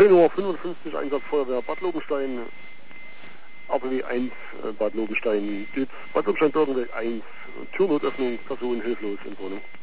Nummer 55, Einsatz Feuerwehr Bad Lobenstein, APW 1, Bad Lobenstein, Bad Lobenstein Birkenweg 1, Türnotöffnung, Person hilflos in Wohnung.